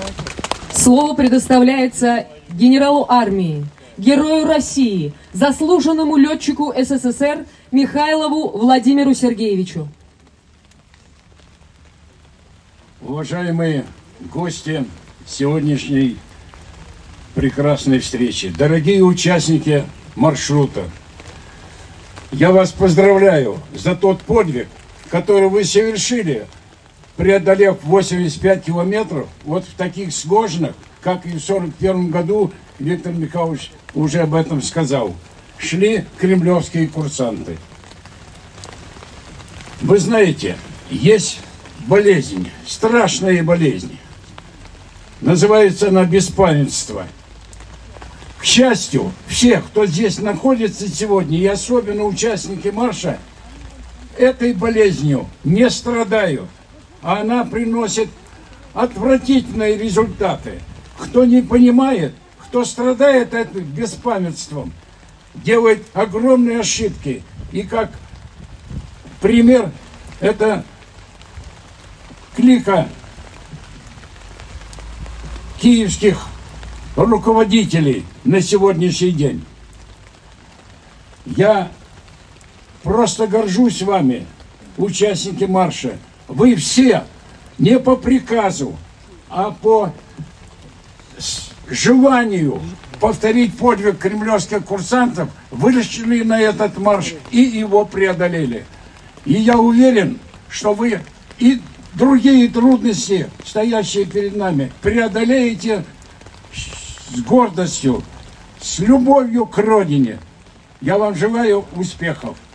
Слово предоставляется генералу армии, герою России, заслуженному летчику СССР Михайлову Владимиру Сергеевичу. Уважаемые гости сегодняшней прекрасной встречи, дорогие участники маршрута, я вас поздравляю за тот подвиг, который вы совершили, преодолев 85 километров вот в таких сложных, как и в 1941 году, Виктор Михайлович уже об этом сказал, шли кремлевские курсанты. Вы знаете, есть болезнь, страшная болезнь. Называется она беспамятство. К счастью, всех, кто здесь находится сегодня, и особенно участники марша, этой болезнью не страдают. А она приносит отвратительные результаты. Кто не понимает, кто страдает этим беспамятством, делает огромные ошибки. И как пример, это клика киевских руководителей на сегодняшний день. Я просто горжусь вами, участники марша. Вы все не по приказу, а по желанию повторить подвиг кремлевских курсантов вышли на этот марш и его преодолели. И я уверен, что вы и другие трудности, стоящие перед нами, преодолеете с гордостью, с любовью к родине. Я вам желаю успехов.